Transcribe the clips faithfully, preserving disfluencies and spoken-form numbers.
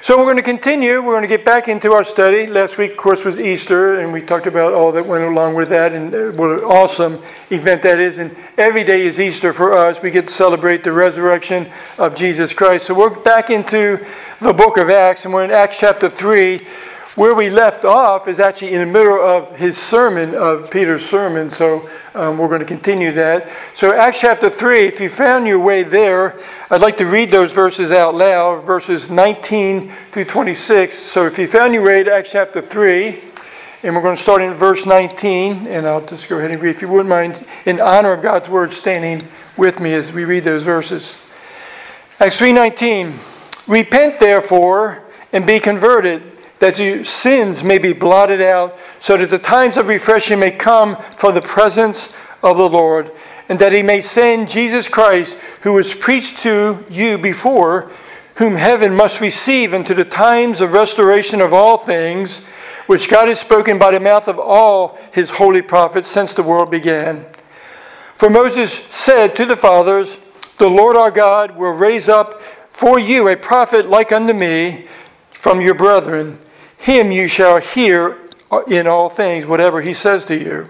So we're going to continue. We're going to get back into our study. Last week, of course, was Easter, and we talked about all that went along with that, and what an awesome event that is. And every day is Easter for us. We get to celebrate the resurrection of Jesus Christ. So we're back into the book of Acts, and we're in Acts chapter three. Where we left off is actually in the middle of his sermon, of Peter's sermon. So um, we're going to continue that. So Acts chapter three, if you found your way there, I'd like to read those verses out loud, verses nineteen through twenty-six. So if you found your way to Acts chapter three, and we're going to start in verse nineteen, and I'll just go ahead and read, if you wouldn't mind, in honor of God's word, standing with me as we read those verses. Acts three nineteen, repent therefore and be converted, that your sins may be blotted out, so that the times of refreshing may come from the presence of the Lord, and that he may send Jesus Christ, who was preached to you before, whom heaven must receive unto the times of restoration of all things, which God has spoken by the mouth of all his holy prophets since the world began. For Moses said to the fathers, the Lord our God will raise up for you a prophet like unto me from your brethren. Him you shall hear in all things, whatever he says to you.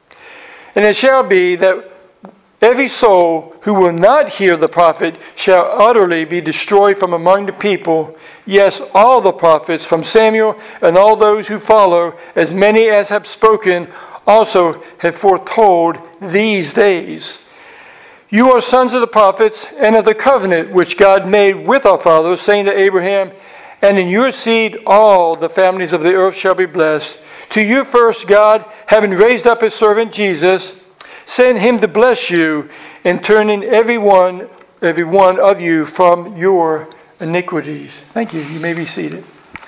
And it shall be that every soul who will not hear the prophet shall utterly be destroyed from among the people. Yes, all the prophets from Samuel and all those who follow, as many as have spoken, also have foretold these days. You are sons of the prophets and of the covenant which God made with our fathers, saying to Abraham, and in your seed all the families of the earth shall be blessed. To you first God, having raised up his servant Jesus, sent him to bless you, and turning every one, every one of you from your iniquities. Thank you. You may be seated.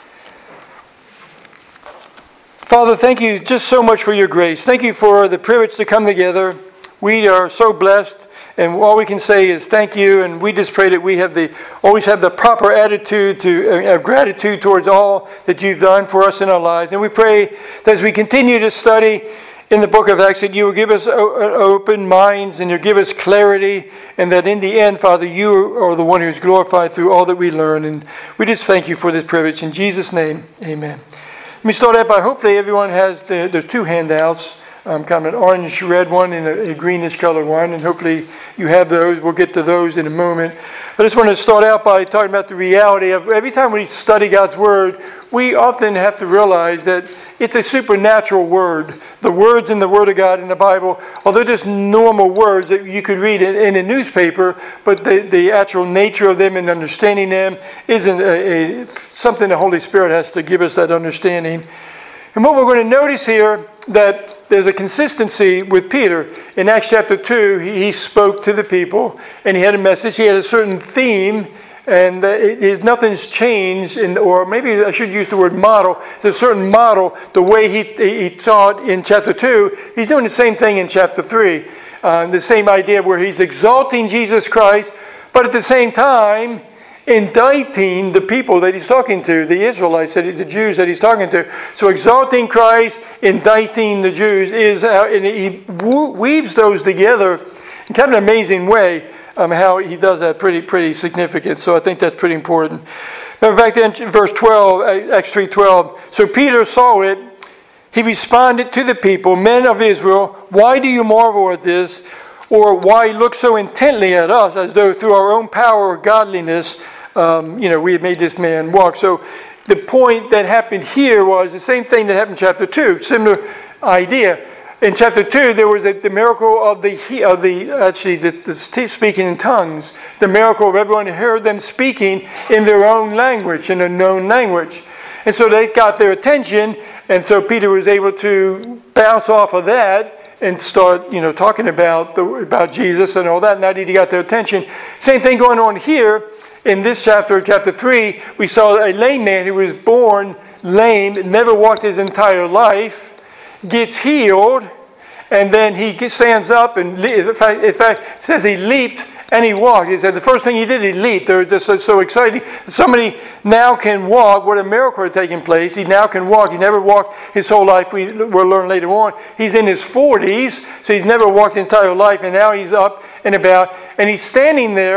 Father, thank you just so much for your grace. Thank you for the privilege to come together. We are so blessed. And all we can say is thank you, and we just pray that we have the always have the proper attitude to of gratitude towards all that you've done for us in our lives. And we pray that as we continue to study in the book of Acts, that you will give us open minds and you'll give us clarity, and that in the end, Father, you are the one who's glorified through all that we learn. And we just thank you for this privilege. In Jesus' name, amen. Let me start out by hopefully everyone has the, there's two handouts. Um, kind of an orange-red one and a, a greenish-colored one, and hopefully you have those. We'll get to those in a moment. I just want to start out by talking about the reality of every time we study God's Word, we often have to realize that it's a supernatural Word. The words in the Word of God in the Bible, although just normal words that you could read in, in a newspaper, but the, the actual nature of them and understanding them isn't a, a, something the Holy Spirit has to give us that understanding. And what we're going to notice here, that there's a consistency with Peter. In Acts chapter two, he, he spoke to the people, and he had a message. He had a certain theme, and uh, it, it, nothing's changed, in, or maybe I should use the word model. There's a certain model, the way he, he taught in chapter two. He's doing the same thing in chapter three. Uh, the same idea where he's exalting Jesus Christ, but at the same time, indicting the people that he's talking to, the Israelites, the Jews that he's talking to. So exalting Christ, indicting the Jews, is how, and he weaves those together in kind of an amazing way. Um, how he does that, pretty pretty significant. So I think that's pretty important. Remember back then, verse twelve, Acts three twelve. So Peter saw it. He responded to the people, men of Israel, why do you marvel at this? Or why look so intently at us, as though through our own power or godliness, um, you know, we had made this man walk. So the point that happened here was the same thing that happened in chapter two. Similar idea. In chapter two, there was a, the miracle of the of the actually the, the speaking in tongues. The miracle of everyone heard them speaking in their own language, in a known language, and so they got their attention. And so Peter was able to bounce off of that and start, you know, talking about the, about Jesus and all that. And that he got their attention. Same thing going on here in this chapter, chapter three. We saw a lame man who was born lame, never walked his entire life, gets healed, and then he stands up and, in fact, in fact, it says he leaped and he walked. He said the first thing he did, he leaped. They're just so, so exciting. Somebody now can walk. What a miracle had taken place. He now can walk. He never walked his whole life. We will learn later on. He's in his forties, so he's never walked his entire life, and now he's up and about, and he's standing there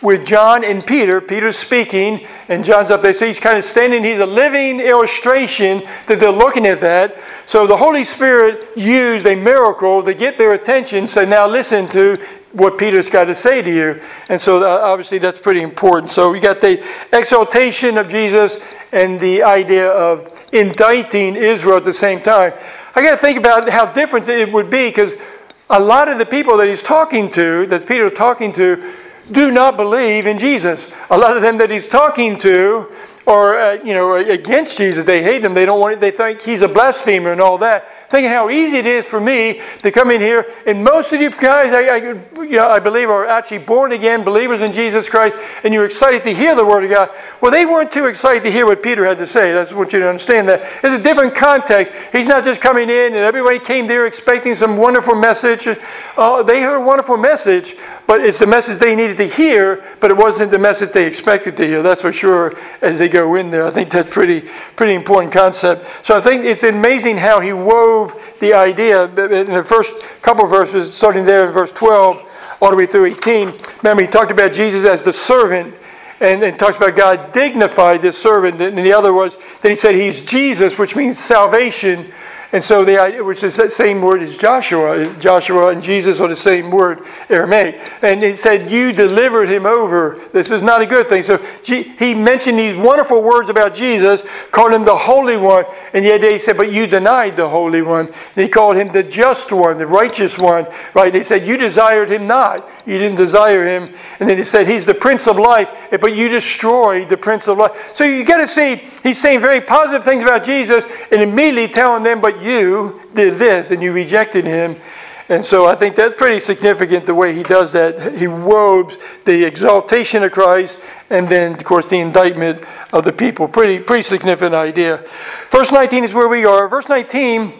with John and Peter. Peter's speaking, and John's up there. So he's kind of standing. He's a living illustration that they're looking at that. So the Holy Spirit used a miracle to get their attention. So now listen to what Peter's got to say to you. And so uh, obviously that's pretty important. So you got the exaltation of Jesus and the idea of indicting Israel at the same time. I got to think about how different it would be, because a lot of the people that he's talking to, that Peter's talking to, do not believe in Jesus. A lot of them that he's talking to are, uh, you know, against Jesus. They hate him. They don't want it. They think he's a blasphemer and all that. Thinking how easy it is for me to come in here, and most of you guys, I, I, you know, I believe, are actually born again believers in Jesus Christ, and you're excited to hear the Word of God. Well, they weren't too excited to hear what Peter had to say. I just want you to understand that. It's a different context. He's not just coming in, and everybody came there expecting some wonderful message. Uh, they heard a wonderful message, but it's the message they needed to hear, but it wasn't the message they expected to hear. That's for sure as they go in there. I think that's pretty pretty important concept. So I think it's amazing how he wove the idea in the first couple of verses, starting there in verse twelve, all the way through eighteen. Remember, he talked about Jesus as the servant, and, and talks about God dignified this servant. And the other was, then he said he's Jesus, which means salvation. And so the idea, which is that same word as Joshua, Joshua and Jesus are the same word, Aramaic. And he said, you delivered him over. This is not a good thing. So he mentioned these wonderful words about Jesus, called him the Holy One. And yet he said, but you denied the Holy One. And he called him the Just One, the Righteous One. Right? They said, you desired him not. You didn't desire him. And then he said, he's the Prince of Life, but you destroyed the Prince of Life. So you got to see, he's saying very positive things about Jesus, and immediately telling them, but you did this and you rejected him. And so I think that's pretty significant, the way he does that. He woves the exaltation of Christ and then, of course, the indictment of the people. Pretty, pretty significant idea. Verse nineteen is where we are. Verse nineteen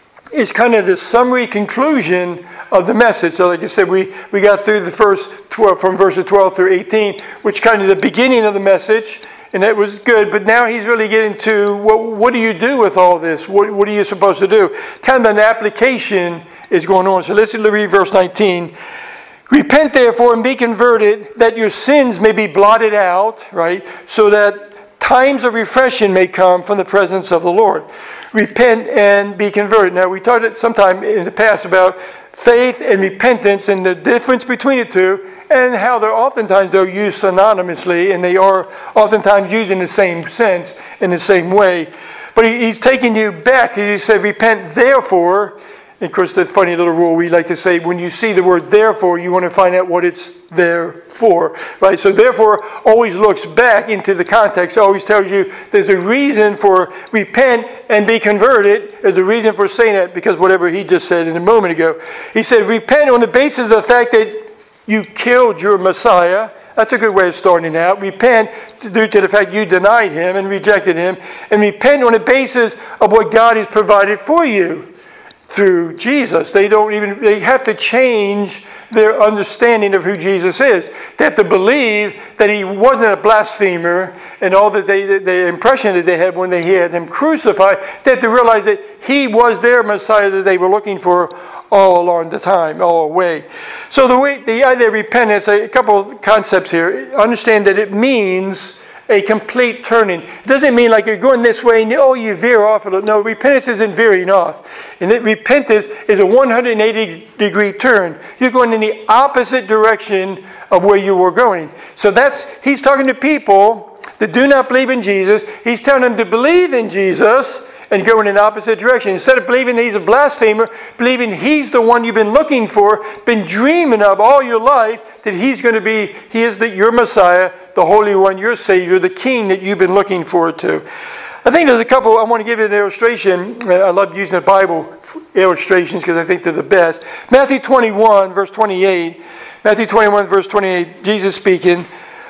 is kind of the summary conclusion of the message. So like I said, we, we got through the first twelve, from verses twelve through eighteen, which kind of the beginning of the message. And that was good, but now he's really getting to what, what do you do with all this? What, what are you supposed to do? Kind of an application is going on. So let's read verse nineteen. Repent therefore and be converted, that your sins may be blotted out, right? So that times of refreshing may come from the presence of the Lord. Repent and be converted. Now we talked sometime in the past about faith and repentance and the difference between the two, and how they're oftentimes they're used synonymously, and they are oftentimes used in the same sense, in the same way. But he, he's taking you back. He said, repent therefore. And of course, the funny little rule we like to say, when you see the word therefore, you want to find out what it's there for. Right? So therefore always looks back into the context. It always tells you there's a reason for repent and be converted. There's a reason for saying that, because whatever he just said in a moment ago. He said, repent on the basis of the fact that you killed your Messiah. That's a good way of starting out. Repent due to the fact you denied him and rejected him. And repent on the basis of what God has provided for you through Jesus. They don't even, they have to change their understanding of who Jesus is. They have to believe that he wasn't a blasphemer, and all that they, the impression that they had when they had him crucified. They have to realize that he was their Messiah that they were looking for all along the time, all the way. So the way the idea of repentance, a couple of concepts here. Understand that it means a complete turning. It doesn't mean like you're going this way and oh, you veer off. No, repentance isn't veering off. And that repentance is a one hundred eighty degree turn. You're going in the opposite direction of where you were going. So that's, he's talking to people that do not believe in Jesus. He's telling them to believe in Jesus and go in an opposite direction. Instead of believing he's a blasphemer, believing he's the one you've been looking for, been dreaming of all your life, that he's going to be, he is the, your Messiah, the Holy One, your Savior, the King that you've been looking forward to. I think there's a couple, I want to give you an illustration. I love using the Bible illustrations because I think they're the best. Matthew twenty-one, verse twenty-eight. Matthew twenty-one, verse twenty-eight, Jesus speaking.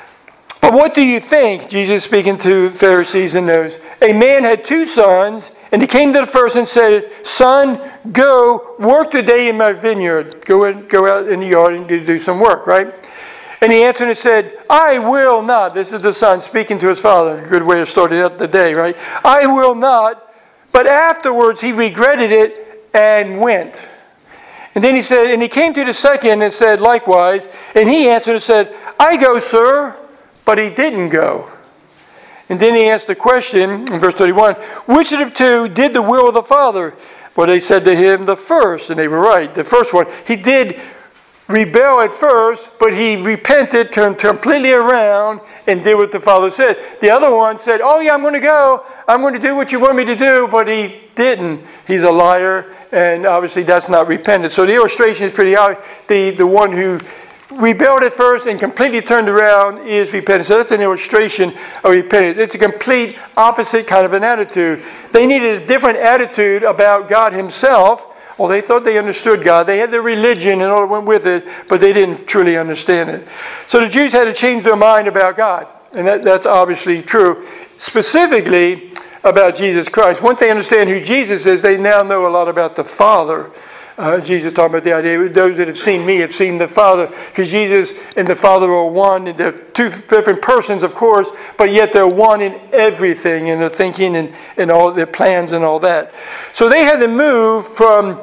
But what do you think, Jesus speaking to Pharisees and those, a man had two sons, and he came to the first and said, son, go work today in my vineyard. Go in, go out in the yard and do some work, right? And he answered and said, I will not. This is the son speaking to his father. A good way of starting out the day, right? I will not. But afterwards he regretted it and went. And then he said, and he came to the second and said likewise. And he answered and said, I go, sir. But he didn't go. And then he asked the question in verse thirty-one, which of the two did the will of the Father? Well, they said to him, the first. And they were right. The first one. He did rebel at first, but he repented, turned completely around, and did what the Father said. The other one said, oh yeah, I'm going to go. I'm going to do what you want me to do, but he didn't. He's a liar, and obviously that's not repentance. So the illustration is pretty obvious. The, the one who rebelled at first and completely turned around is repentance. So that's an illustration of repentance. It's a complete opposite kind of an attitude. They needed a different attitude about God himself. Well, they thought they understood God. They had their religion and all that went with it, but they didn't truly understand it. So the Jews had to change their mind about God. And that, that's obviously true. Specifically about Jesus Christ. Once they understand who Jesus is, they now know a lot about the Father. Uh, Jesus talking about the idea, those that have seen me have seen the Father. Because Jesus and the Father are one. And they're two different persons, of course, but yet they're one in everything, in their thinking and, and all their plans and all that. So they had to move from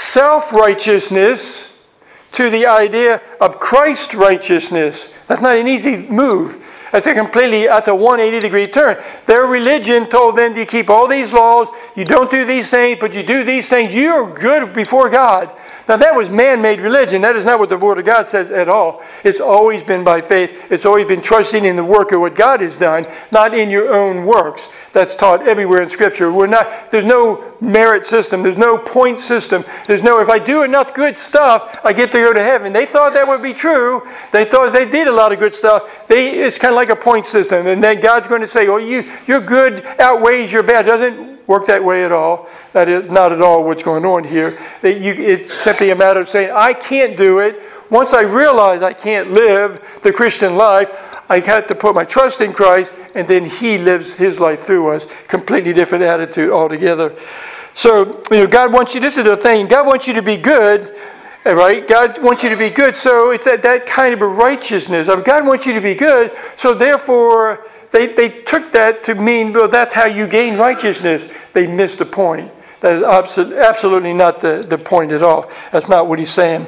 self-righteousness to the idea of Christ righteousness. That's not an easy move. That's a completely, that's a one hundred eighty degree turn. Their religion told them to keep all these laws. You don't do these things, but you do these things. You're good before God. Now that was man-made religion. That is not what the Word of God says at all. It's always been by faith. It's always been trusting in the work of what God has done, not in your own works. That's taught everywhere in Scripture. We're not. There's no merit system. There's no point system. There's no, if I do enough good stuff, I get to go to heaven. They thought that would be true. They thought if they did a lot of good stuff, they, it's kind of like a point system. And then God's going to say, oh, you, your good outweighs your bad. It doesn't work that way at all. That is not at all what's going on here. It, you, it's simply a matter of saying, I can't do it. Once I realize I can't live the Christian life, I have to put my trust in Christ, and then He lives His life through us. Completely different attitude altogether. So, you know, God wants you, this is the thing, God wants you to be good, right? God wants you to be good, so it's that, that kind of a righteousness. I mean, God wants you to be good, so therefore, they, they took that to mean, well, that's how you gain righteousness. They missed the point. That is absolutely, absolutely not the, the point at all. That's not what he's saying.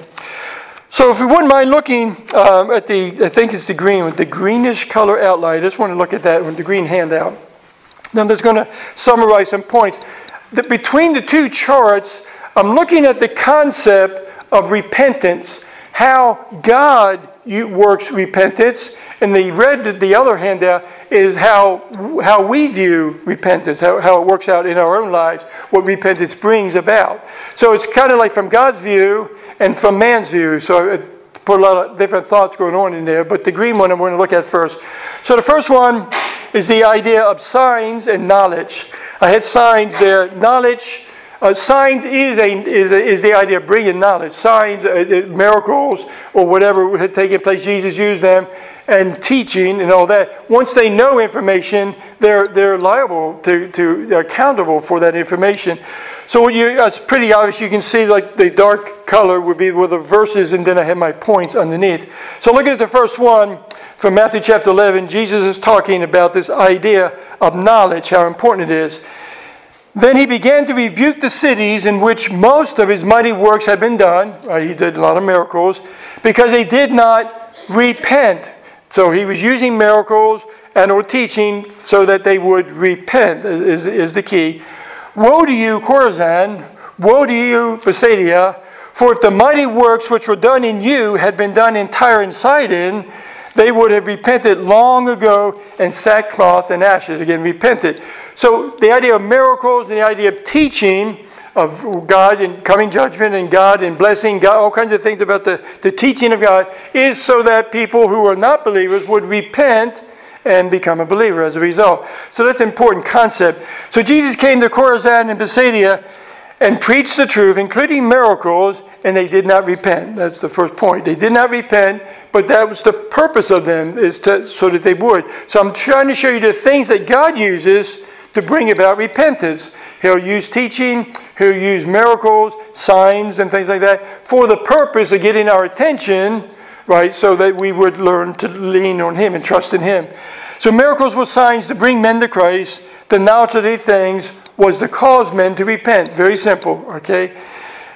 So if you wouldn't mind looking um, at the, I think it's the green one, the greenish color outline. I just want to look at that one, the green handout. Now that's going to summarize some points. The, between the two charts, I'm looking at the concept of repentance, how God works repentance, and the red, the other handout, is how how we view repentance, how, how it works out in our own lives, what repentance brings about. So it's kind of like from God's view and from man's view. So I put a lot of different thoughts going on in there, but the green one I'm going to look at first. So the first one is the idea of signs and knowledge. I had signs there, knowledge. Uh, signs is a, is a, is the idea of bringing knowledge. Signs, uh, miracles, or whatever had taken place, Jesus used them, and teaching and all that. Once they know information, they're they're liable to to they're accountable for that information. So what you, it's pretty obvious. You can see like the dark color would be with the verses, and then I have my points underneath. So looking at the first one from Matthew chapter eleven, Jesus is talking about this idea of knowledge, how important it is. Then he began to rebuke the cities in which most of his mighty works had been done. Right, he did a lot of miracles, because they did not repent. So he was using miracles and or teaching so that they would repent, is, is the key. Woe to you, Chorazin! Woe to you, Bethsaida! For if the mighty works which were done in you had been done in Tyre and Sidon, they would have repented long ago in sackcloth and ashes. Again, repented. So the idea of miracles and the idea of teaching of God and coming judgment and God and blessing God, all kinds of things about the, the teaching of God, is so that people who are not believers would repent and become a believer as a result. So that's an important concept. So Jesus came to Chorazin and Bethsaida and preached the truth, including miracles, and they did not repent. That's the first point. They did not repent, but that was the purpose of them, is to, so that they would. So I'm trying to show you the things that God uses to bring about repentance. He'll use teaching, he'll use miracles, signs, and things like that for the purpose of getting our attention, right, so that we would learn to lean on him and trust in him. So miracles were signs to bring men to Christ. The knowledge of these things was to cause men to repent. Very simple, okay?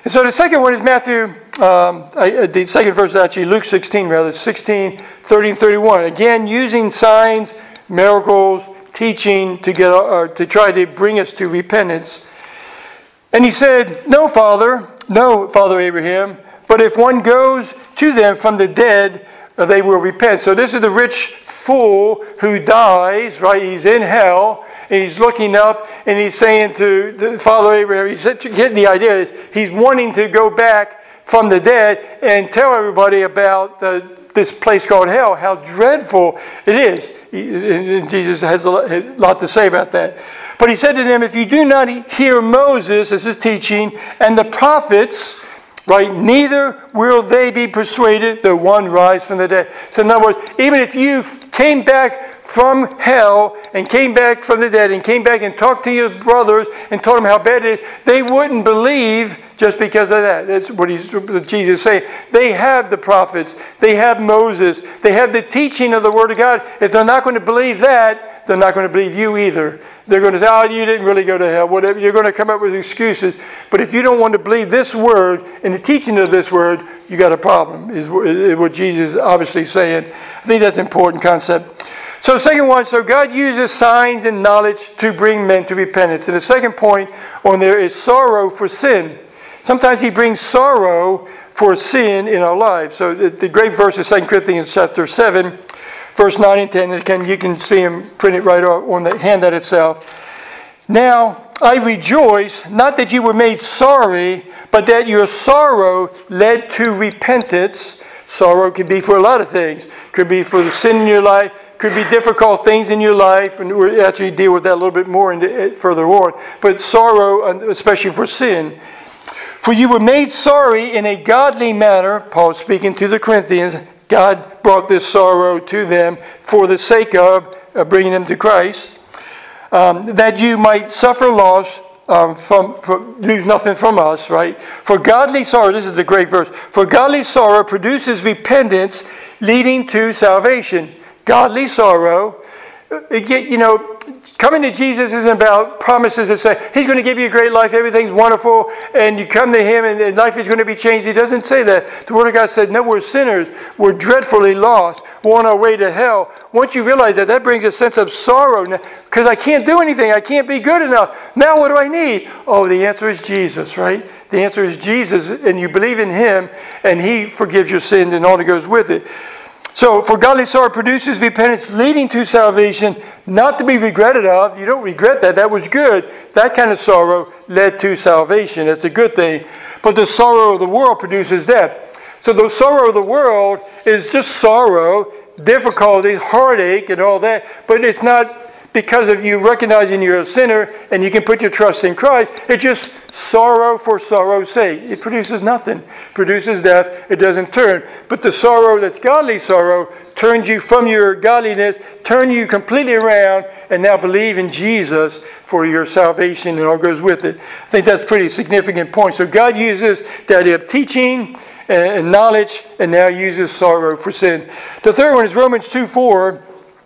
And so the second one is Matthew, um, I, the second verse is actually Luke sixteen, rather, sixteen, thirty, and thirty-one. Again, using signs, miracles, teaching to get uh, to try to bring us to repentance. And he said, no, Father, no, Father Abraham, but if one goes to them from the dead, uh, they will repent. So this is the rich fool who dies, right? He's in hell, and he's looking up, and he's saying to the Father Abraham, he's getting the idea, is he's wanting to go back from the dead and tell everybody about the this place called hell, how dreadful it is. And Jesus has a lot to say about that. But he said to them, if you do not hear Moses, as his teaching, and the prophets, right, neither will they be persuaded, though one rise from the dead. So in other words, even if you came back from hell and came back from the dead and came back and talked to your brothers and told them how bad it is, they wouldn't believe just because of that. That's what he's, what Jesus is saying. They have the prophets. They have Moses. They have the teaching of the Word of God. If they're not going to believe that, they're not going to believe you either. They're going to say, oh, you didn't really go to hell. Whatever. You're going to come up with excuses. But if you don't want to believe this Word and the teaching of this Word, you got a problem, is what Jesus is obviously saying. I think that's an important concept. So the second one, so God uses signs and knowledge to bring men to repentance. And the second point on there is sorrow for sin. Sometimes he brings sorrow for sin in our lives. So the, the great verse is Second Corinthians chapter seven, verse nine and ten. And can, you can see them printed right on the handout itself. Now I rejoice, not that you were made sorry, but that your sorrow led to repentance. Sorrow could be for a lot of things. Could be for the sin in your life. Could be difficult things in your life, and we'll actually deal with that a little bit more into, further on. But sorrow, especially for sin. For you were made sorry in a godly manner, Paul speaking to the Corinthians. God brought this sorrow to them for the sake of uh, bringing them to Christ, um, that you might suffer loss, um, from, from lose nothing from us, right? For godly sorrow, this is the great verse. For godly sorrow produces repentance, leading to salvation. Godly sorrow, you know, coming to Jesus isn't about promises that say, He's going to give you a great life, everything's wonderful, and you come to Him and life is going to be changed. He doesn't say that. The Word of God said, no, we're sinners. We're dreadfully lost. We're on our way to hell. Once you realize that, that brings a sense of sorrow, because I can't do anything. I can't be good enough. Now what do I need? Oh, the answer is Jesus, right? The answer is Jesus, and you believe in Him, and He forgives your sin and all that goes with it. So, for godly sorrow produces repentance leading to salvation, not to be regretted of. You don't regret that. That was good. That kind of sorrow led to salvation. That's a good thing. But the sorrow of the world produces death. So the sorrow of the world is just sorrow, difficulty, heartache, and all that. But it's not because of you recognizing you're a sinner and you can put your trust in Christ. It's just sorrow for sorrow's sake. It produces nothing. It produces death. It doesn't turn. But the sorrow that's godly sorrow turns you from your godliness, turns you completely around, and now believe in Jesus for your salvation and all goes with it. I think that's a pretty significant point. So God uses the idea of teaching and knowledge, and now uses sorrow for sin. The third one is Romans two four.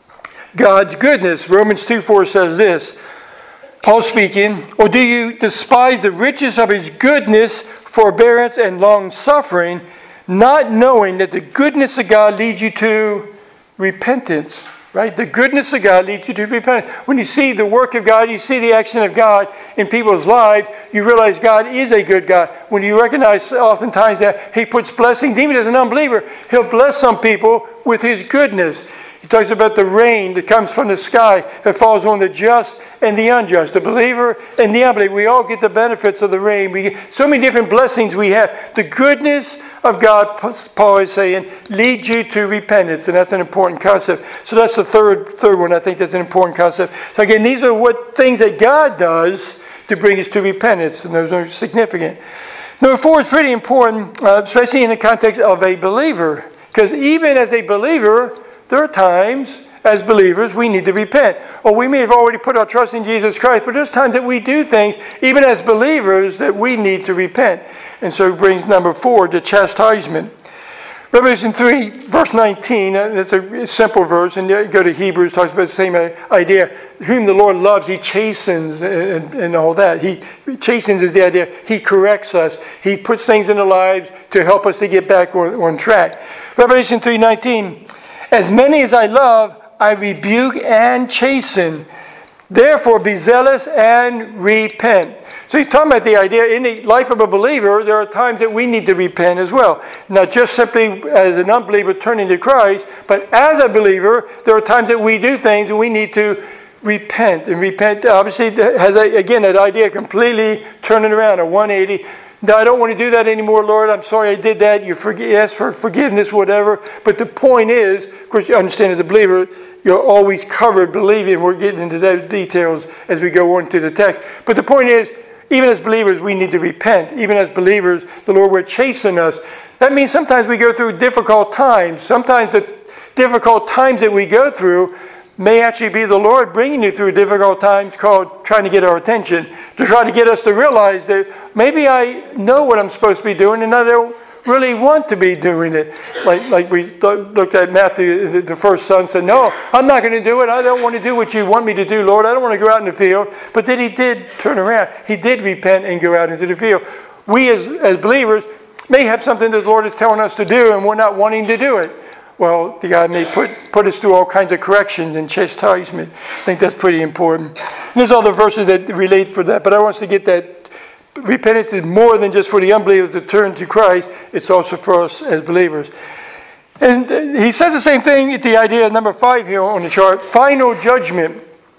God's goodness. Romans two four says this. Paul speaking, or do you despise the riches of His goodness, forbearance, and long-suffering, not knowing that the goodness of God leads you to repentance? Right? The goodness of God leads you to repentance. When you see the work of God, you see the action of God in people's lives, you realize God is a good God. When you recognize oftentimes that He puts blessings, even as an unbeliever, He'll bless some people with His goodness. He talks about the rain that comes from the sky that falls on the just and the unjust, the believer and the unbeliever. We all get the benefits of the rain. We get so many different blessings we have. The goodness of God, Paul is saying, leads you to repentance, and that's an important concept. So that's the third third one. I think that's an important concept. So again, these are what things that God does to bring us to repentance, and those are significant. Number four is pretty important, uh, especially in the context of a believer, because even as a believer, there are times, as believers, we need to repent. Or we may have already put our trust in Jesus Christ, but there's times that we do things, even as believers, that we need to repent. And so it brings number four, the chastisement. Revelation three, verse nineteen, that's a simple verse, and you go to Hebrews, talks about the same idea. Whom the Lord loves, He chastens and, and all that. He chastens is the idea. He corrects us. He puts things in our lives to help us to get back on, on track. Revelation three nineteen, as many as I love, I rebuke and chasten. Therefore be zealous and repent. So he's talking about the idea in the life of a believer, there are times that we need to repent as well. Not just simply as an unbeliever turning to Christ, but as a believer, there are times that we do things and we need to repent. And repent obviously has, a, again, that idea completely turning around, a one eighty. No, I don't want to do that anymore, Lord. I'm sorry I did that. You forg- ask for forgiveness, whatever. But the point is, of course, you understand as a believer, you're always covered believing. We're getting into those details as we go on to the text. But the point is, even as believers, we need to repent. Even as believers, the Lord will chasten us. That means sometimes we go through difficult times. Sometimes the difficult times that we go through may actually be the Lord bringing you through difficult times, called trying to get our attention, to try to get us to realize that maybe I know what I'm supposed to be doing and I don't really want to be doing it. Like like we looked at Matthew, the first son said, no, I'm not going to do it. I don't want to do what you want me to do, Lord. I don't want to go out in the field. But then he did turn around. He did repent and go out into the field. We as, as believers may have something that the Lord is telling us to do and we're not wanting to do it. Well, the God may put, put us through all kinds of corrections and chastisement. I think that's pretty important. And there's other verses that relate for that, but I want us to get that repentance is more than just for the unbelievers to turn to Christ. It's also for us as believers. And he says the same thing at the idea of number five here on the chart, final judgment.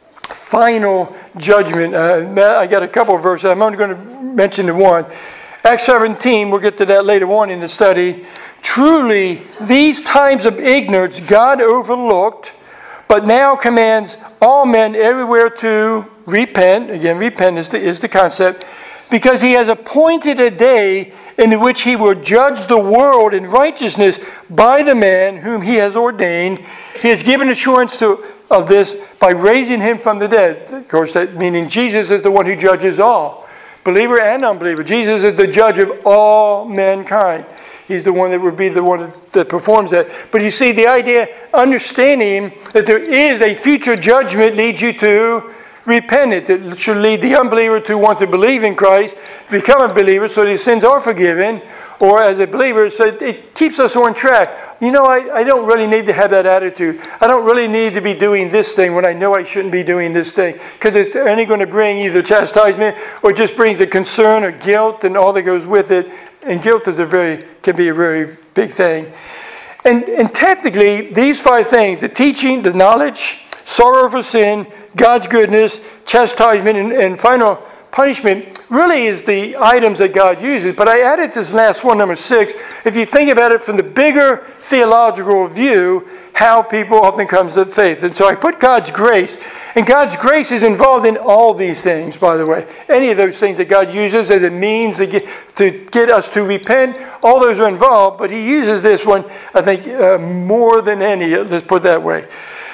Final judgment. Uh, I got a couple of verses. I'm only going to mention the one. Acts seventeen, we'll get to that later on in the study. Truly, these times of ignorance God overlooked, but now commands all men everywhere to repent. Again, repent is the, is the concept. Because he has appointed a day in which he will judge the world in righteousness by the man whom he has ordained. He has given assurance to, of this by raising him from the dead. Of course, that meaning Jesus is the one who judges all. Believer and unbeliever. Jesus is the judge of all mankind. He's the one that would be the one that, that performs that. But you see, the idea, understanding that there is a future judgment leads you to repentance. It should lead the unbeliever to want to believe in Christ, become a believer so their sins are forgiven. Or as a believer, so it keeps us on track. You know, I, I don't really need to have that attitude. I don't really need to be doing this thing when I know I shouldn't be doing this thing. Because it's only going to bring either chastisement or just brings a concern or guilt and all that goes with it. And guilt is a very can be a very big thing. And, and technically, these five things, the teaching, the knowledge, sorrow for sin, God's goodness, chastisement, and, and final punishment really is the items that God uses. But I added this last one, number six. If you think about it from the bigger theological view, how people often come to faith. And so I put God's grace. And God's grace is involved in all these things, by the way. Any of those things that God uses as a means to get, to get us to repent, all those are involved. But he uses this one, I think, uh, more than any. Let's put it that way.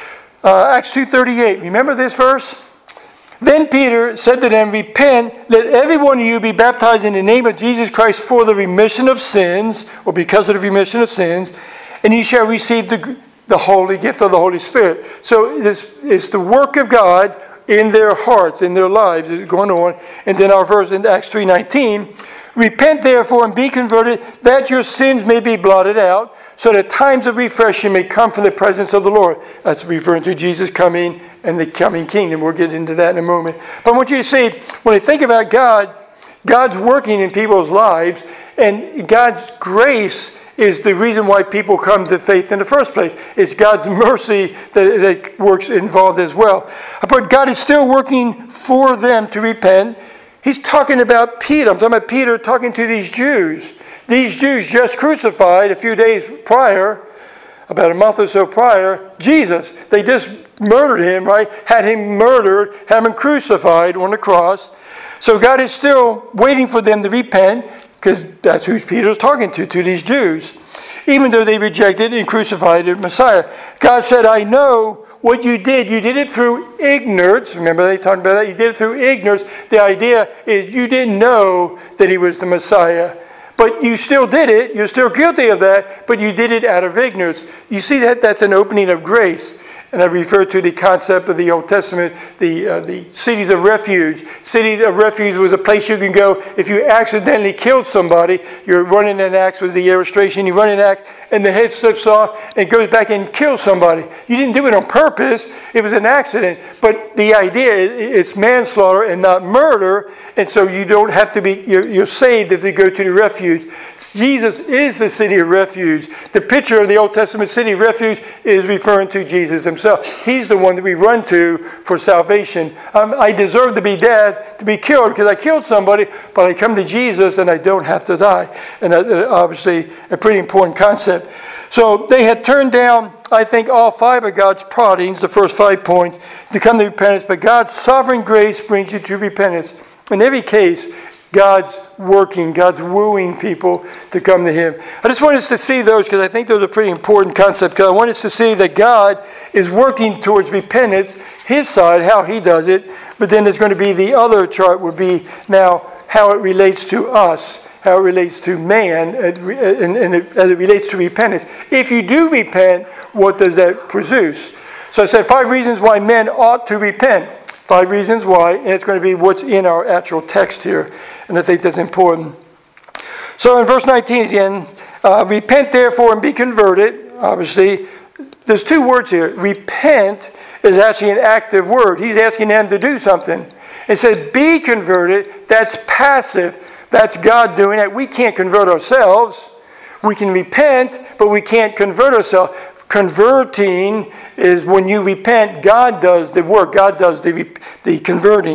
Uh, Acts two thirty-eight. Remember this verse? Then Peter said to them, repent, let every one of you be baptized in the name of Jesus Christ for the remission of sins, or because of the remission of sins, and ye shall receive the, the holy gift of the Holy Spirit. So this is the work of God in their hearts, in their lives, going on. And then our verse in Acts three nineteen, repent therefore and be converted, that your sins may be blotted out, so that times of refreshing may come from the presence of the Lord. That's referring to Jesus coming and the coming kingdom. We'll get into that in a moment. But I want you to see, when I think about God, God's working in people's lives, and God's grace is the reason why people come to faith in the first place. It's God's mercy that, that works involved as well. But God is still working for them to repent. He's talking about Peter. I'm talking about Peter talking to these Jews. These Jews just crucified a few days prior, about a month or so prior, Jesus. They just murdered him, right? Had him murdered, had him crucified on the cross. So God is still waiting for them to repent, because that's who Peter's talking to, to these Jews. Even though they rejected and crucified the Messiah. God said, I know what you did. You did it through ignorance. Remember they talked about that? You did it through ignorance. The idea is you didn't know that he was the Messiah. but you still did it. You're still guilty of that, but you did it out of ignorance. You see that that's an opening of grace. And I refer to the concept of the Old Testament, the uh, the cities of refuge. Cities of refuge was a place you can go if you accidentally killed somebody. You're running an axe was the illustration. You run an axe and the head slips off and goes back and kills somebody. You didn't do it on purpose. It was an accident. But the idea is it's manslaughter and not murder. And so you don't have to be, you're, you're saved if you go to the refuge. Jesus is the city of refuge. The picture of the Old Testament city of refuge is referring to Jesus himself. He's the one that we run to for salvation. Um, I deserve to be dead, to be killed because I killed somebody, but I come to Jesus and I don't have to die. And that, uh, obviously a pretty important concept. So they had turned down, I think, all five of God's proddings, the first five points, to come to repentance. But God's sovereign grace brings you to repentance. In every case, God's working, God's wooing people to come to Him. I just want us to see those because I think those are pretty important concepts. Because I want us to see that God is working towards repentance, His side, how He does it. But then there's going to be the other chart would be now how it relates to us, how it relates to man, and, and, and it, as it relates to repentance. If you do repent, what does that produce? So I said five reasons why men ought to repent. Five reasons why, and it's going to be what's in our actual text here. And I think that's important. So in verse nineteen again, uh, repent therefore and be converted. Obviously, there's two words here. Repent is actually an active word. He's asking them to do something. It said be converted. That's passive. That's God doing it. We can't convert ourselves. We can repent, but we can't convert ourselves. Converting is when you repent, God does the work. God does the, the converting.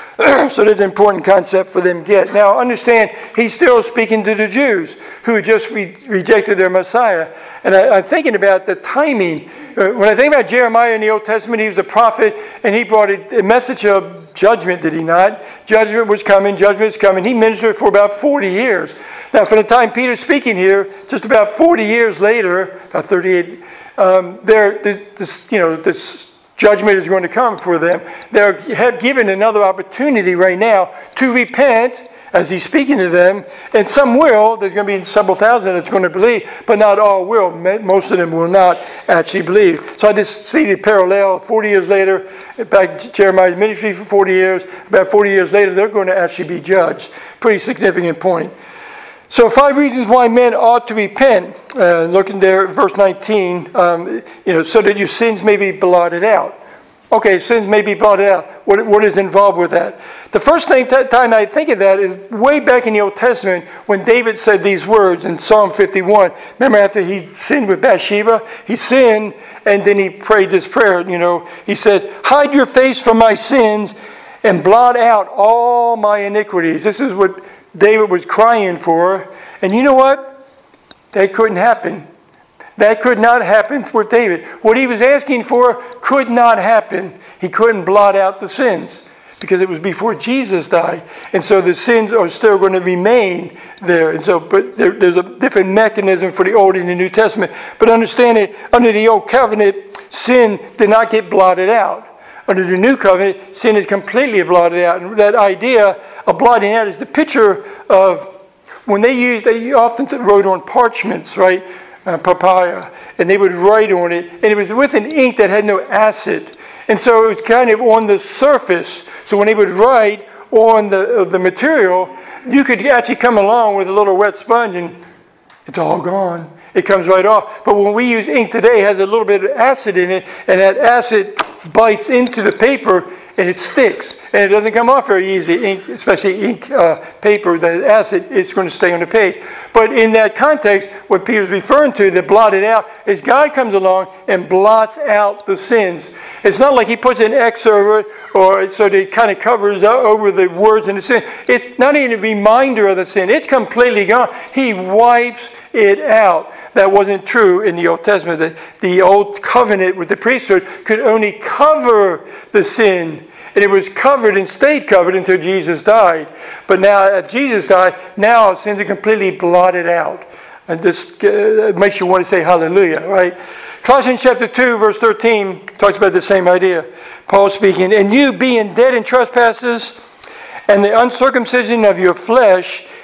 So that's an important concept for them to get. Now understand, he's still speaking to the Jews who just re- rejected their Messiah. And I, I'm thinking about the timing. Uh, when I think about Jeremiah in the Old Testament, he was a prophet and he brought a, a message of judgment, did he not? Judgment was coming, judgment is coming. He ministered for about forty years. Now from the time Peter's speaking here, just about forty years later, about thirty-eight, um, there, this, you know, this judgment is going to come for them. They're given another opportunity right now to repent as he's speaking to them. And some will. There's going to be several thousand that's going to believe, but not all will. Most of them will not actually believe. So I just see the parallel. forty years later, back to Jeremiah's ministry for forty years, about forty years later, they're going to actually be judged. Pretty significant point. So five reasons why men ought to repent. Uh, looking there at verse nineteen, um, you know, so that your sins may be blotted out. Okay, sins may be blotted out. What, what is involved with that? The first thing t- time I think of that is way back in the Old Testament when David said these words in Psalm fifty-one. Remember after he sinned with Bathsheba? He sinned and then he prayed this prayer. You know, he said, hide your face from my sins and blot out all my iniquities. This is what David was crying for. And you know what? That couldn't happen. That could not happen with David. What he was asking for could not happen. He couldn't blot out the sins because it was before Jesus died. And so the sins are still going to remain there. And so, but there, there's a different mechanism for the Old and the New Testament. But understand it, under the Old Covenant, sin did not get blotted out. Under the New Covenant, sin is completely blotted out. And that idea of blotting out is the picture of when they used, they often wrote on parchments, right? Uh, papaya. And they would write on it. And it was with an ink that had no acid. And so it was kind of on the surface. So when they would write on the, uh, the material, you could actually come along with a little wet sponge and it's all gone. It comes right off. But when we use ink today, it has a little bit of acid in it. And that acid bites into the paper and it sticks. And it doesn't come off very easy, ink, especially ink uh, paper, the acid, it's going to stay on the page. But in that context, what Peter's referring to, that blotted out, is God comes along and blots out the sins. It's not like he puts an X over it, or so that it kind of covers over the words and the sin. It's not even a reminder of the sin. It's completely gone. He wipes it out. That wasn't true in the Old Testament. The, the Old Covenant with the priesthood could only cover the sin. And it was covered and stayed covered until Jesus died. But now, as Jesus died, now sins are completely blotted out. And this uh, makes you want to say hallelujah, right? Colossians chapter two, verse thirteen, talks about the same idea. Paul speaking, and you being dead in trespasses and the uncircumcision of your flesh,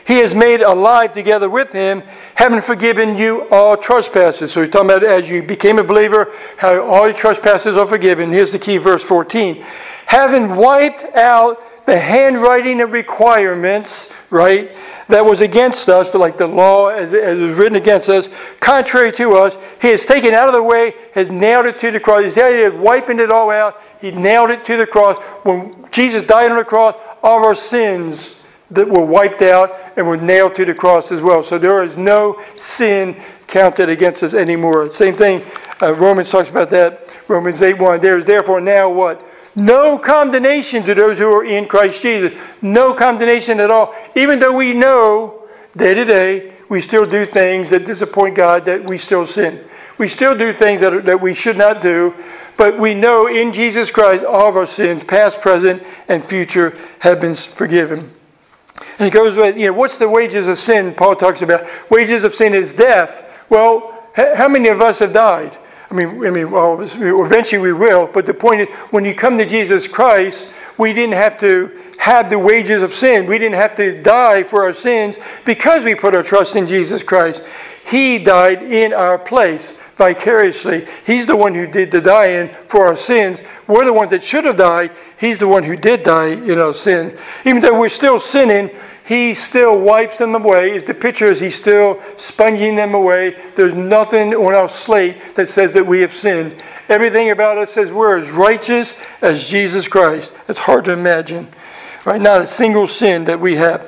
he has made alive together with him, having forgiven you all trespasses. So he's talking about as you became a believer, how all your trespasses are forgiven. Here's the key verse fourteen. Having wiped out the handwriting of requirements, right, that was against us, like the law as, as it was written against us, contrary to us, he has taken out of the way, has nailed it to the cross. He's wiping it all out. He nailed it to the cross. When Jesus died on the cross, all of our sins that were wiped out and were nailed to the cross as well. So there is no sin counted against us anymore. Same thing, uh, Romans talks about that. Romans eight one. There is therefore now what? No condemnation to those who are in Christ Jesus. No condemnation at all. Even though we know day to day, we still do things that disappoint God, that we still sin. We still do things that, are, that we should not do. But we know in Jesus Christ, all of our sins, past, present, and future, have been forgiven. And he goes with, you know, what's the wages of sin? Paul talks about wages of sin is death. Well, how many of us have died? I mean, I mean, well, eventually we will. But the point is, when you come to Jesus Christ, we didn't have to have the wages of sin. We didn't have to die for our sins because we put our trust in Jesus Christ. He died in our place vicariously. He's the one who did the dying for our sins. We're the ones that should have died. He's the one who did die in our sin. Even though we're still sinning, he still wipes them away. Is the picture is he's still sponging them away. There's nothing on our slate that says that we have sinned. Everything about us says we're as righteous as Jesus Christ. It's hard to imagine. Right? Not a single sin that we have.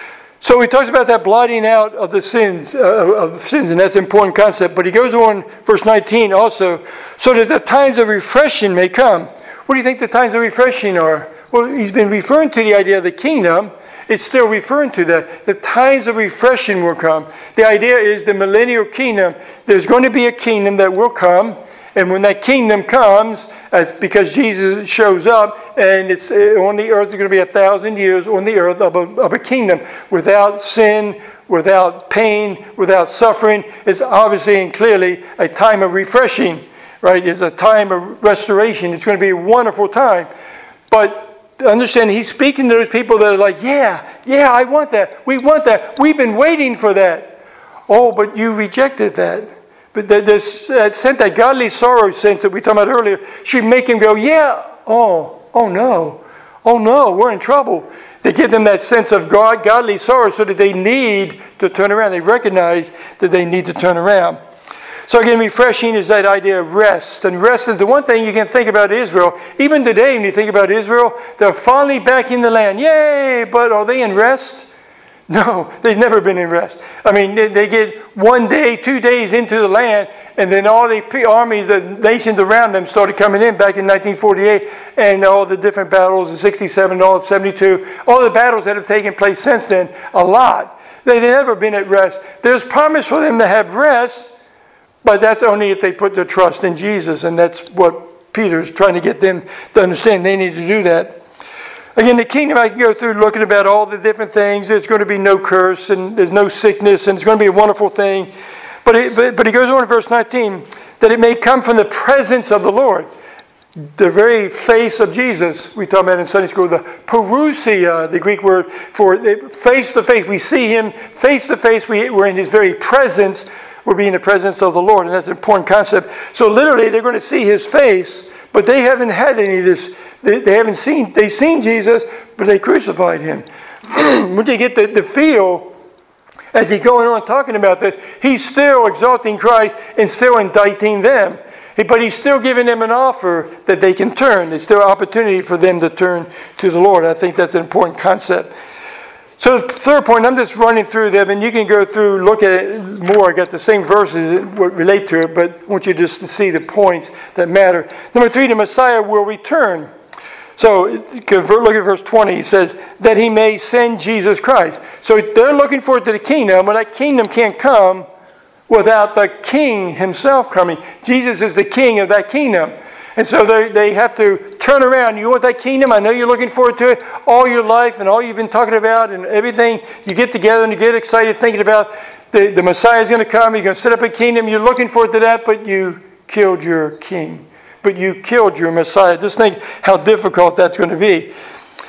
So he talks about that blotting out of the sins, uh, of sins, and that's an important concept. But he goes on, verse nineteen also, so that the times of refreshing may come. What do you think the times of refreshing are? Well, he's been referring to the idea of the kingdom. It's still referring to that. The times of refreshing will come. The idea is the millennial kingdom. There's going to be a kingdom that will come. And when that kingdom comes, as because Jesus shows up, and it's on the earth, it's going to be a thousand years on the earth of a, of a kingdom without sin, without pain, without suffering. It's obviously and clearly a time of refreshing, right? It's a time of restoration. It's going to be a wonderful time. But understand, he's speaking to those people that are like, yeah, yeah, I want that. We want that. We've been waiting for that. Oh, but you rejected that. But that, this, that sense, that godly sorrow sense that we talked about earlier, should make him go, yeah, oh, oh no, oh no, we're in trouble. They give them that sense of God, godly sorrow so that they need to turn around. They recognize that they need to turn around. So again, refreshing is that idea of rest. And rest is the one thing you can think about Israel. Even today, when you think about Israel, they're finally back in the land. Yay! But are they in rest? No, they've never been in rest. I mean, they, they get one day, two days into the land, and then all the armies, the nations around them started coming in back in nineteen forty-eight, and all the different battles in sixty-seven, all of seventy-two, all the battles that have taken place since then, a lot. They've never been at rest. There's promise for them to have rest, but that's only if they put their trust in Jesus, and that's what Peter's trying to get them to understand. They need to do that. Again, the kingdom, I can go through looking about all the different things. There's going to be no curse, and there's no sickness, and it's going to be a wonderful thing. But, it, but, but he goes on in verse nineteen, that it may come from the presence of the Lord. The very face of Jesus, we talk about in Sunday school, the parousia, the Greek word for face to face. We see him face to face. We're in his very presence. We'll be in the presence of the Lord, and that's an important concept. So literally, they're going to see his face, but they haven't had any of this. They, they haven't seen, they've seen Jesus, but they crucified him. When they get the, the feel, as he's going on talking about this, he's still exalting Christ and still indicting them. But he's still giving them an offer that they can turn. There's still opportunity for them to turn to the Lord. I think that's an important concept. So the third point, I'm just running through them, and you can go through, look at it more. I got the same verses that relate to it, but I want you just to see the points that matter. Number three, the Messiah will return. So look at verse twenty. He says, that he may send Jesus Christ. So they're looking forward to the kingdom, but that kingdom can't come without the king himself coming. Jesus is the king of that kingdom. And so they, they have to turn around. You want that kingdom? I know you're looking forward to it all your life and all you've been talking about and everything. You get together and you get excited thinking about the, the Messiah is going to come. He's going to set up a kingdom. You're looking forward to that, but you killed your king. But you killed your Messiah. Just think how difficult that's going to be.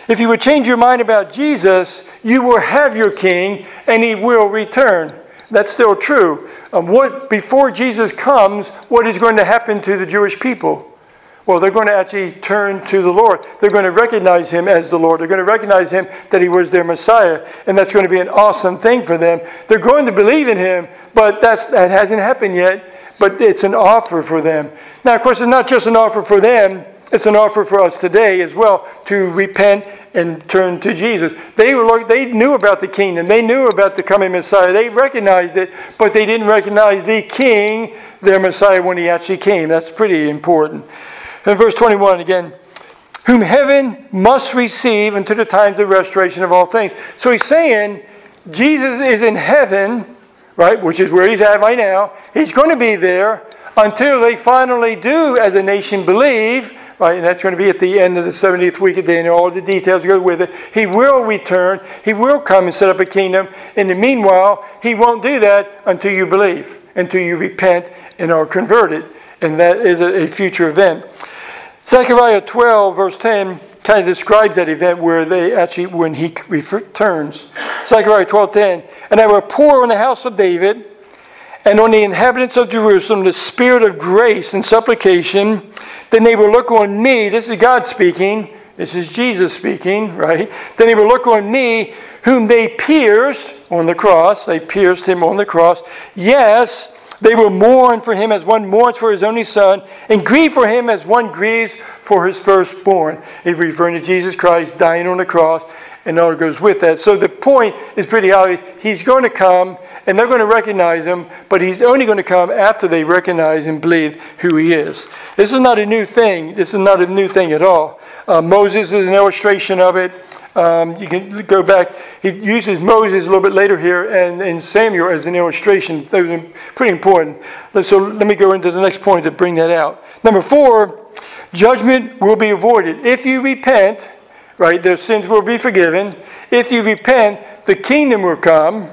If you would change your mind about Jesus, you will have your king and he will return. That's still true. Um, what before Jesus comes, what is going to happen to the Jewish people? Well, they're going to actually turn to the Lord. They're going to recognize him as the Lord. They're going to recognize him that he was their Messiah. And that's going to be an awesome thing for them. They're going to believe in him, but that's, that hasn't happened yet. But it's an offer for them. Now, of course, it's not just an offer for them. It's an offer for us today as well to repent and turn to Jesus. They were they knew about the kingdom. They knew about the coming Messiah. They recognized it, but they didn't recognize the King, their Messiah, when he actually came. That's pretty important. In verse twenty-one again, whom heaven must receive unto the times of restoration of all things. So he's saying Jesus is in heaven, right, which is where he's at right now. He's going to be there until they finally do, as a nation, believe. Right, and that's going to be at the end of the seventieth week of Daniel. All the details go with it. He will return. He will come and set up a kingdom. In the meanwhile, he won't do that until you believe, until you repent and are converted. And that is a, a future event. Zechariah twelve, verse ten, kind of describes that event where they actually, when he returns. Zechariah twelve, ten, and I will pour on the house of David and on the inhabitants of Jerusalem the spirit of grace and supplication. Then they will look on me. This is God speaking. This is Jesus speaking, right? Then they will look on me, whom they pierced on the cross. They pierced him on the cross. Yes, they will mourn for him as one mourns for his only son, and grieve for him as one grieves for his firstborn. He's referring to Jesus Christ dying on the cross, and all that goes with that. So the point is pretty obvious. He's going to come, and they're going to recognize him, but he's only going to come after they recognize and believe who he is. This is not a new thing. This is not a new thing at all. Uh, Moses is an illustration of it. Um, you can go back. He uses Moses a little bit later here and, and Samuel as an illustration. Those are pretty important. So let me go into the next point to bring that out. Number four, judgment will be avoided. If you repent, right, their sins will be forgiven. If you repent, the kingdom will come.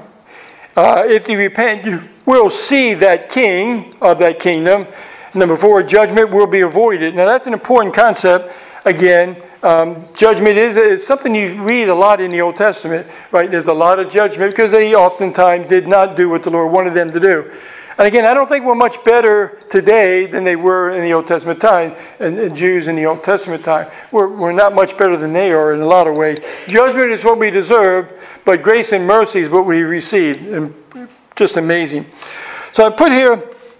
Uh, if you repent, you will see that king of that kingdom. Number four, judgment will be avoided. Now that's an important concept. Again, um, judgment is, is something you read a lot in the Old Testament, right? There's a lot of judgment because they oftentimes did not do what the Lord wanted them to do. And again, I don't think we're much better today than they were in the Old Testament time, and, and Jews in the Old Testament time. We're, we're not much better than they are in a lot of ways. Judgment is what we deserve, but grace and mercy is what we receive. And just amazing. So I put here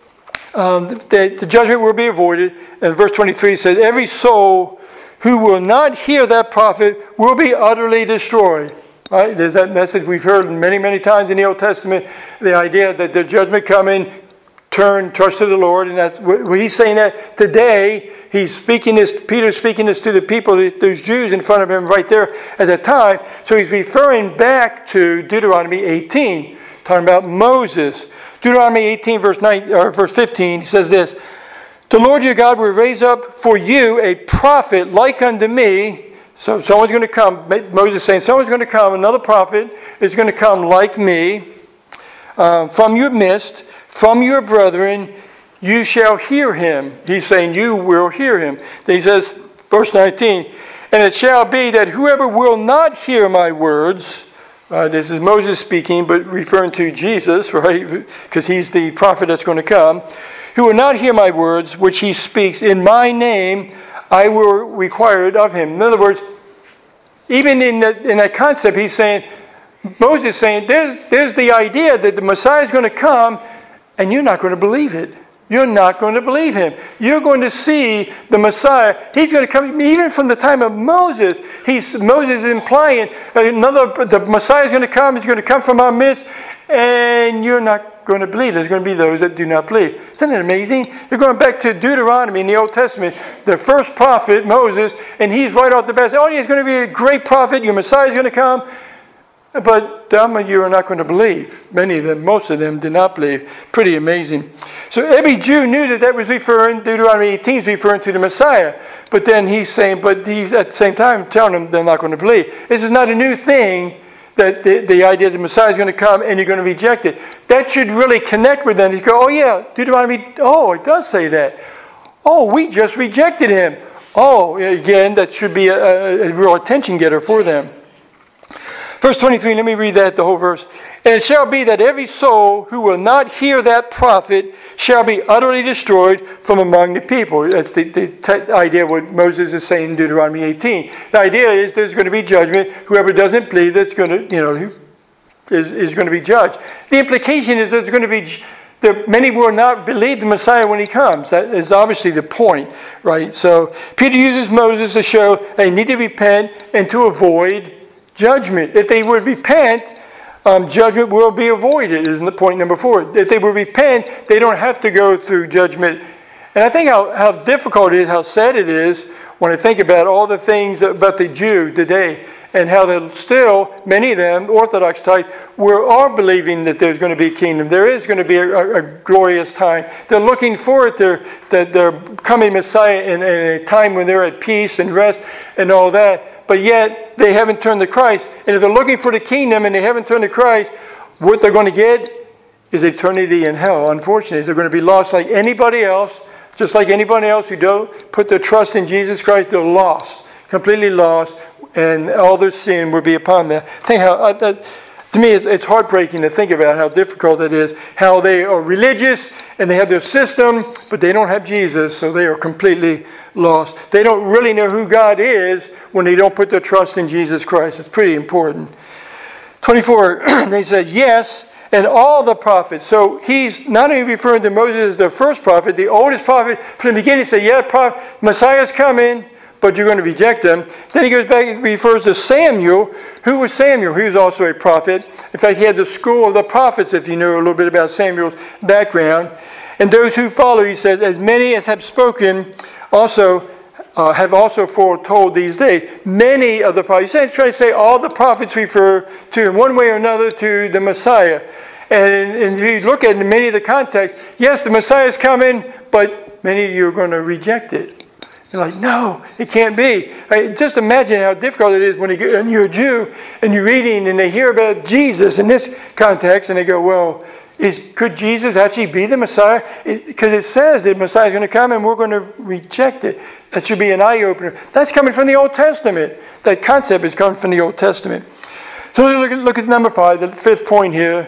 um, that the judgment will be avoided. And verse twenty-three says, every soul who will not hear that prophet will be utterly destroyed. Right? There's that message we've heard many, many times in the Old Testament, the idea that the judgment coming, turn, trust to the Lord. And that's what he's saying that today. He's speaking this, Peter's speaking this to the people, those Jews in front of him right there at that time. So he's referring back to Deuteronomy eighteen, talking about Moses. Deuteronomy eighteen, verse nine, or verse fifteen, he says this, the Lord your God will raise up for you a prophet like unto me. So someone's going to come. Moses is saying, someone's going to come. Another prophet is going to come like me. Uh, from your midst, from your brethren, you shall hear him. He's saying you will hear him. Then he says, verse nineteen, and it shall be that whoever will not hear my words, uh, this is Moses speaking, but referring to Jesus, right? Because he's the prophet that's going to come. Who will not hear my words, which he speaks in my name, I will require it of him. In other words, even in that, in that concept, he's saying, Moses is saying, there's, there's the idea that the Messiah is going to come, and you're not going to believe it. You're not going to believe him. You're going to see the Messiah. He's going to come, even from the time of Moses. He's, Moses is implying another, the Messiah is going to come, he's going to come from our midst, and you're not going to believe. There's going to be those that do not believe. Isn't it amazing? You're going back to Deuteronomy in the Old Testament, the first prophet, Moses, and he's right off the bat saying, oh, he's going to be a great prophet, your Messiah is going to come. But some of you are not going to believe. Many of them, most of them did not believe. Pretty amazing. So every Jew knew that that was referring, Deuteronomy eighteen is referring to the Messiah. But then he's saying, but he's at the same time telling them they're not going to believe. This is not a new thing, that the, the idea that the Messiah is going to come and you're going to reject it. That should really connect with them. You go, oh yeah, Deuteronomy, oh, it does say that. Oh, we just rejected him. Oh, again, that should be a, a real attention getter for them. Verse twenty-three, let me read that, the whole verse. And it shall be that every soul who will not hear that prophet shall be utterly destroyed from among the people. That's the, the t- idea of what Moses is saying in Deuteronomy eighteen. The idea is there's going to be judgment. Whoever doesn't believe that's going to, you know, is, is going to be judged. The implication is there's going to be, the, many will not believe the Messiah when he comes. That is obviously the point, right? So Peter uses Moses to show they need to repent and to avoid judgment. If they would repent, Um, judgment will be avoided, isn't the point number four. If they will repent, they don't have to go through judgment. And I think how, how difficult it is, how sad it is, when I think about all the things about the Jew today, and how they're still, many of them, Orthodox type, were are believing that there's going to be a kingdom. There is going to be a, a, a glorious time. They're looking forward to the, their coming Messiah in, in a time when they're at peace and rest and all that. But yet, they haven't turned to Christ. And if they're looking for the kingdom and they haven't turned to Christ, what they're going to get is eternity in hell. Unfortunately, they're going to be lost like anybody else. Just like anybody else who don't put their trust in Jesus Christ, they're lost. Completely lost. And all their sin will be upon them. Think how, uh, that, to me, it's, it's heartbreaking to think about how difficult it is. How they are religious and they have their system, but they don't have Jesus, so they are completely lost. They don't really know who God is when they don't put their trust in Jesus Christ. It's pretty important. twenty-four, they said, yes, and all the prophets. So he's not only referring to Moses as the first prophet, the oldest prophet from the beginning. He said, yeah, prophet, Messiah's coming, but you're going to reject him. Then he goes back and refers to Samuel. Who was Samuel? He was also a prophet. In fact, he had the school of the prophets, if you know a little bit about Samuel's background. And those who follow, he says, as many as have spoken also uh, have also foretold these days. Many of the prophets. He's trying to say all the prophets refer to, in one way or another, to the Messiah. And, and if you look at many of the context, yes, the Messiah is coming, but many of you are going to reject it. You're like, no, it can't be. Right? Just imagine how difficult it is when you're a Jew and you're reading and they hear about Jesus in this context and they go, well, is, could Jesus actually be the Messiah? Because it, it says that Messiah is going to come and we're going to reject it. That should be an eye-opener. That's coming from the Old Testament. That concept is coming from the Old Testament. So let's look at, look at number five, the fifth point here.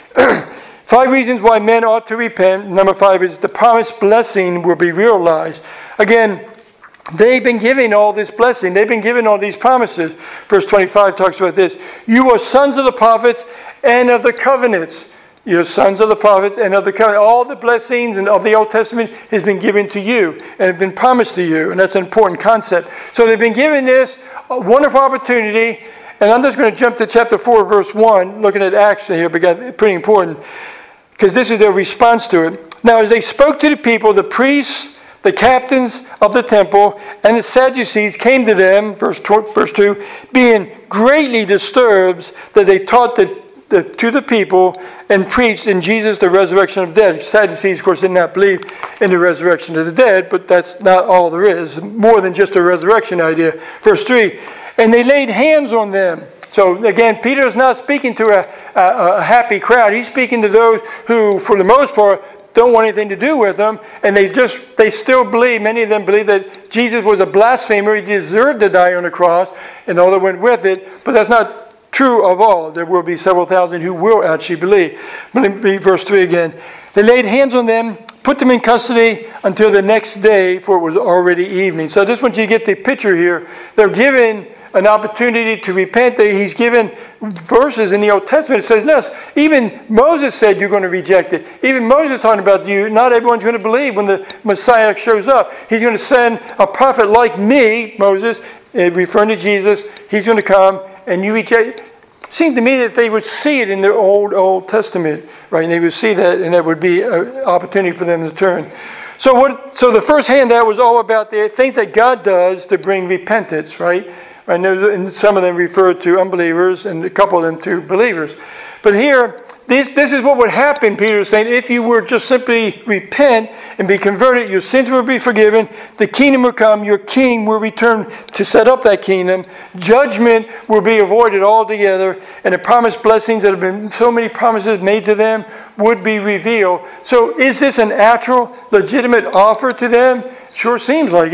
Five reasons why men ought to repent. Number five is the promised blessing will be realized. Again, they've been given all this blessing. They've been given all these promises. Verse twenty-five talks about this. You are sons of the prophets and of the covenants. You're sons of the prophets and of the covenant. All the blessings of the Old Testament has been given to you and have been promised to you. And that's an important concept. So they've been given this wonderful opportunity. And I'm just going to jump to chapter four, verse one, looking at Acts here, because it's pretty important. Because this is their response to it. Now, as they spoke to the people, the priests, the captains of the temple, and the Sadducees came to them, verse two, being greatly disturbed that they taught the, the, to the people and preached in Jesus the resurrection of the dead. Sadducees, of course, did not believe in the resurrection of the dead, but that's not all there is. More than just a resurrection idea. Verse three, and they laid hands on them. So again, Peter is not speaking to a, a, a happy crowd. He's speaking to those who, for the most part, don't want anything to do with them, and they just they still believe, many of them believe that Jesus was a blasphemer, he deserved to die on the cross, and all that went with it, but that's not true of all. There will be several thousand who will actually believe. Let me read verse three again. They laid hands on them, put them in custody until the next day, for it was already evening. So I just want you to get the picture here. They're given an opportunity to repent. He's given verses in the Old Testament. It says this. Even Moses said you're going to reject it. Even Moses talking about you. Not everyone's going to believe when the Messiah shows up. He's going to send a prophet like me, Moses, referring to Jesus. He's going to come and you reject it. Seemed to me that they would see it in the Old Old Testament, right? And they would see that, and that would be an opportunity for them to turn. So what? So the first handout was all about the things that God does to bring repentance, right? I know, and some of them refer to unbelievers and a couple of them to believers. But here, this, this is what would happen, Peter is saying, if you were just simply repent and be converted, your sins will be forgiven, the kingdom will come, your king will return to set up that kingdom, judgment will be avoided altogether, and the promised blessings that have been so many promises made to them would be revealed. So is this an actual, legitimate offer to them? Sure seems like it.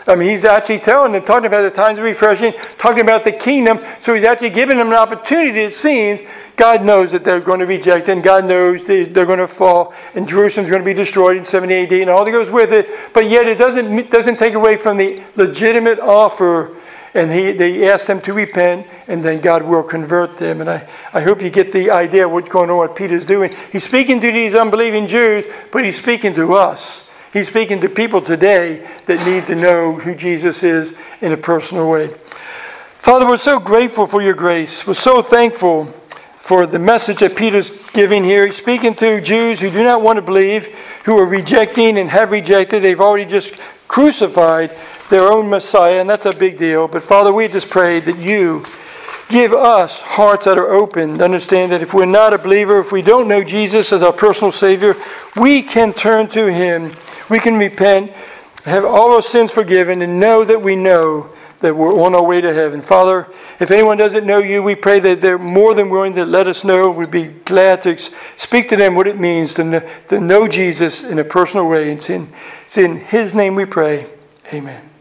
I mean, he's actually telling them, talking about the times of refreshing, talking about the kingdom. So he's actually giving them an opportunity. It seems God knows that they're going to reject it, and God knows they, they're going to fall, and Jerusalem's going to be destroyed in seventy A D, and all that goes with it. But yet it doesn't, it doesn't take away from the legitimate offer. And he, they ask them to repent, and then God will convert them. And I, I hope you get the idea of what's going on, what Peter's doing. He's speaking to these unbelieving Jews, but he's speaking to us. He's speaking to people today that need to know who Jesus is in a personal way. Father, we're so grateful for your grace. We're so thankful for the message that Peter's giving here. He's speaking to Jews who do not want to believe, who are rejecting and have rejected. They've already just crucified their own Messiah, and that's a big deal. But Father, we just pray that you give us hearts that are open to understand that if we're not a believer, if we don't know Jesus as our personal Savior, we can turn to him. We can repent, have all our sins forgiven, and know that we know that we're on our way to heaven. Father, if anyone doesn't know you, we pray that they're more than willing to let us know. We'd be glad to speak to them what it means to know, to know Jesus in a personal way. It's in, it's in his name we pray. Amen.